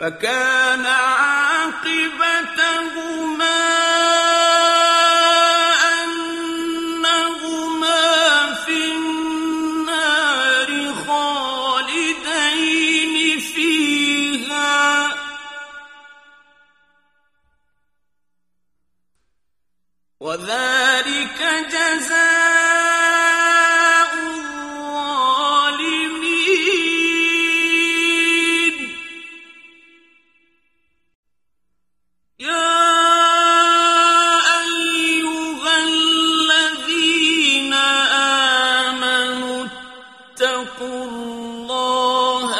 فكان عاقبتهما أنهما في النار خالدين فيها وذلك جزاء الظالمين. يا أيها الذين آمنوا اتقوا الله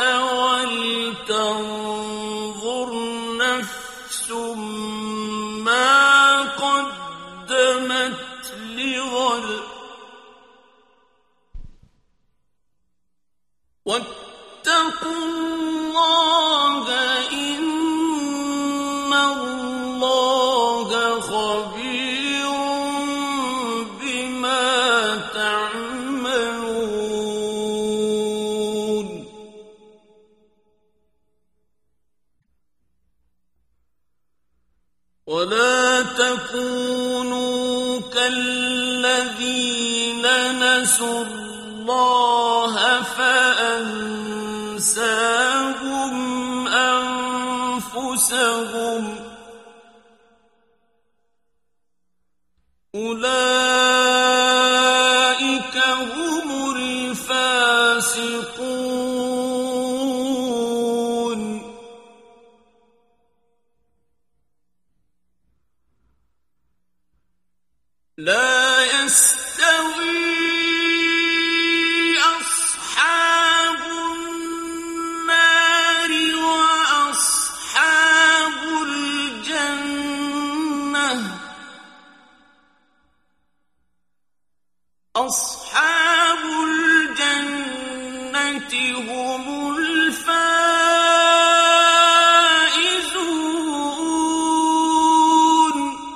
ولتنظر نفس ما قدمت لغد واتقوا الله إن الله خبير بما تعملون. ولا تكونوا كالذين نسوا الله فأنساهم أنفسهم أولئك هم الفاسقون. لا يستوي أصحاب النار وأصحاب الجنة. أصحاب الجنة هم الفائزون.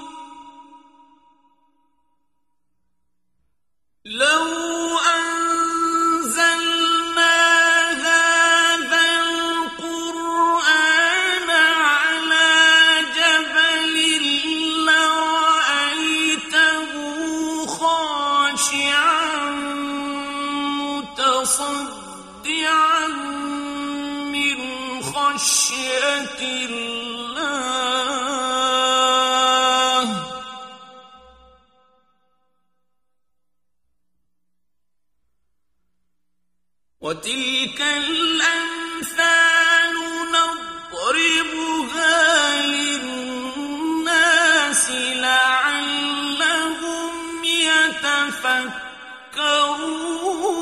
لو أنزلنا هذا القرآن على جبل لرأيته خاشعا متصدعا من خشية الله. وتلك الأمثال نضربها للناس لعلهم يتفكرون.